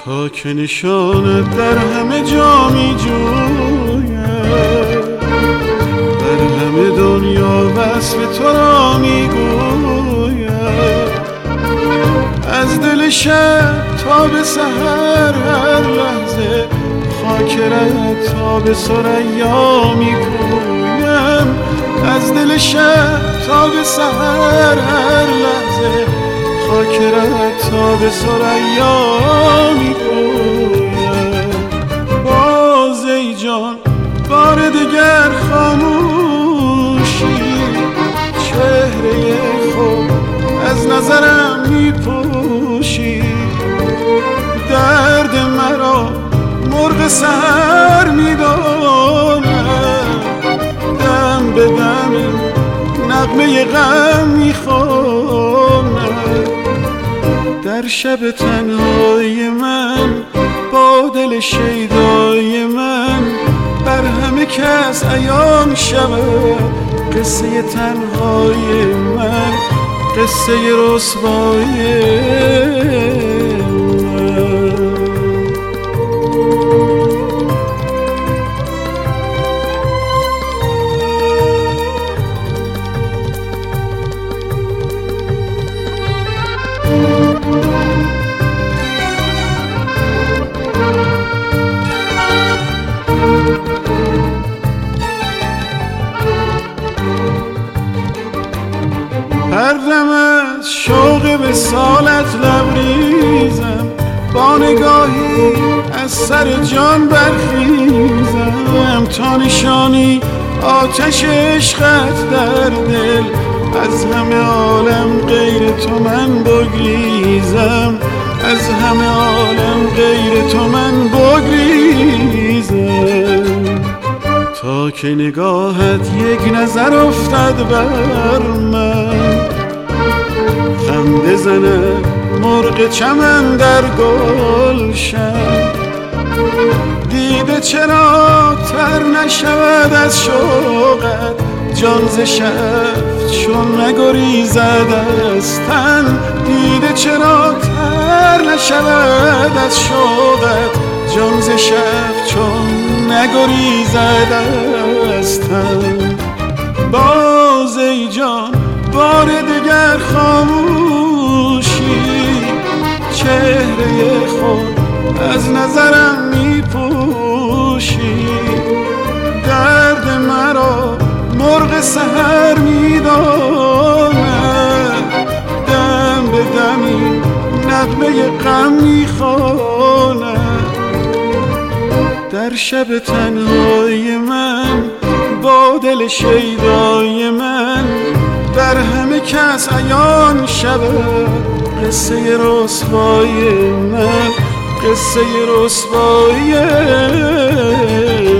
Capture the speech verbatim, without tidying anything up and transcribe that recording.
تا که نشانت در همه جا می جوید، در همه دنیا وصف تو را می گوید. از دل شب تا به سحر هر لحظه خاکرت تا به ثریا می پویم. از دل شب تا به سحر هر لحظه خاکرت تا به ثریا می پویم. باز ای جان بار دگر خاموشی، چهره خود از نظرم می پوشی. درد مرا مرغ سحر می داند، دم به دم نغمه غم می خواند. در شب تنهای من با دل شیدای من بر همه کس عیان شود قصه تنهای من، قصه رسوای من. هر دم از شوق وصالت لبریزم، با نگاهی از سر جان برخیزم. تا نشانی آتش عشقت در دل، از همه عالم غیر تو من بگریزم. از همه عالم غیر تو من بگریزم. تا که نگاهت یک نظر افتد بر من، خنده زند مرغ چمن در گلشن. دیده چرا تر نشود از شوقت، جان ز شب چون نگریزد از تن. دیده چرا تر نشود از شوقت، جان ز شب چون نگریزد از تن. باز ای جان بار دگر خاموشی، چهره خود از نظرم می پوشی. درد مرا مرغ سحر می داند، دم به دمی نغمه غم می خواند. در شب تنهای من با دل شیدای من بر همه کس عیان شود قصه رسوای من، قصه رسوای